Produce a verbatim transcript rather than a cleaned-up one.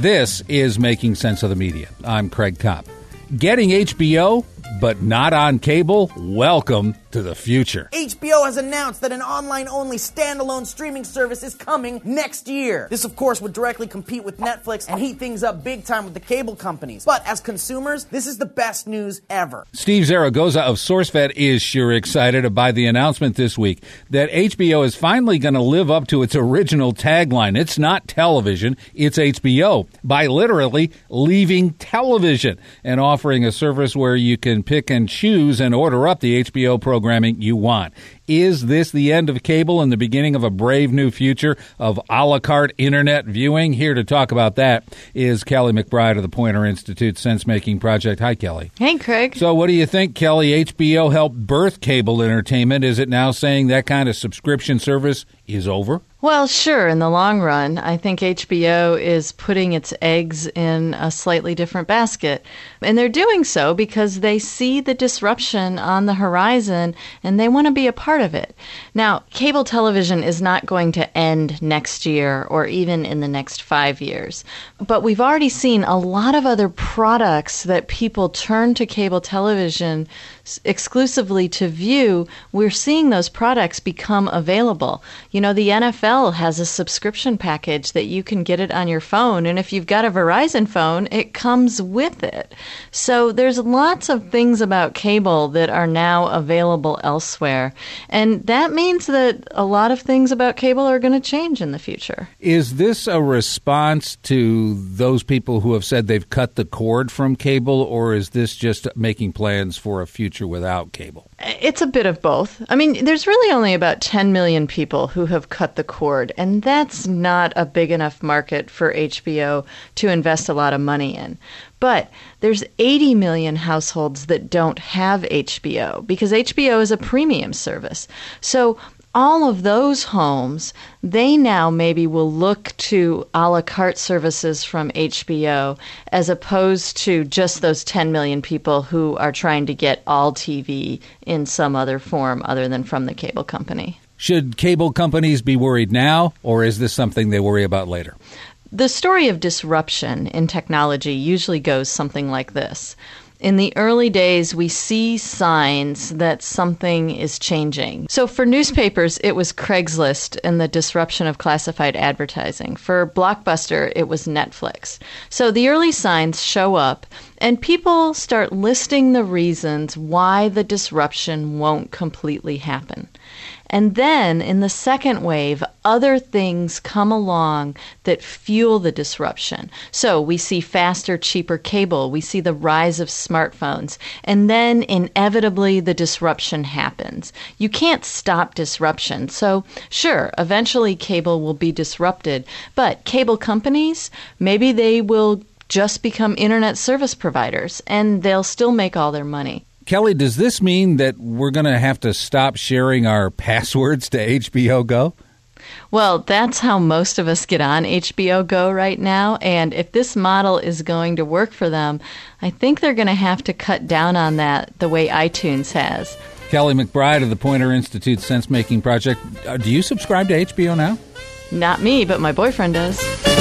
This is Making Sense of the Media. I'm Craig Kopp. Getting H B O, but not on cable? Welcome to the future. H B O has announced that an online-only standalone streaming service is coming next year. This, of course, would directly compete with Netflix and heat things up big time with the cable companies. But as consumers, this is the best news ever. Steve Zaragoza of SourceFed is sure excited by the announcement this week that H B O is finally going to live up to its original tagline. It's not television, it's H B O, by literally leaving television and offering a service where you can pick and choose and order up the H B O programming you want. Is this the end of cable and the beginning of a brave new future of a la carte internet viewing? Here to talk about that is Kelly McBride of the Poynter Institute Sense-Making Project. Hi, Kelly. Hey, Craig. So what do you think, Kelly? H B O helped birth cable entertainment. Is it now saying that kind of subscription service is over? Well, sure. In the long run, I think H B O is putting its eggs in a slightly different basket. And they're doing so because they see the disruption on the horizon and they want to be a part of it. Now, cable television is not going to end next year or even in the next five years. But we've already seen a lot of other products that people turn to cable television exclusively to view. We're seeing those products become available. You know, the N F L has a subscription package that you can get it on your phone, and if you've got a Verizon phone, it comes with it. So there's lots of things about cable that are now available elsewhere, and that means that a lot of things about cable are going to change in the future. Is this a response to those people who have said they've cut the cord from cable, or is this just making plans for a future without cable? It's a bit of both. I mean, there's really only about ten million people who have cut the cord, and that's not a big enough market for H B O to invest a lot of money in. But there's eighty million households that don't have H B O because H B O is a premium service. So all of those homes, they now maybe will look to a la carte services from H B O as opposed to just those ten million people who are trying to get all T V in some other form other than from the cable company. Should cable companies be worried now, or is this something they worry about later? The story of disruption in technology usually goes something like this. In the early days, we see signs that something is changing. So for newspapers, it was Craigslist and the disruption of classified advertising. For Blockbuster, it was Netflix. So the early signs show up, and people start listing the reasons why the disruption won't completely happen. And then, in the second wave, other things come along that fuel the disruption. So we see faster, cheaper cable. We see the rise of smartphones. And then, inevitably, the disruption happens. You can't stop disruption. So, sure, eventually cable will be disrupted. But cable companies, maybe they will just become internet service providers, and they'll still make all their money. Kelly, does this mean that we're going to have to stop sharing our passwords to H B O Go? Well, that's how most of us get on H B O Go right now, and if this model is going to work for them, I think they're going to have to cut down on that the way iTunes has. Kelly McBride of the Poynter Institute Sense-Making Project. Uh, do you subscribe to H B O now? Not me, but my boyfriend does.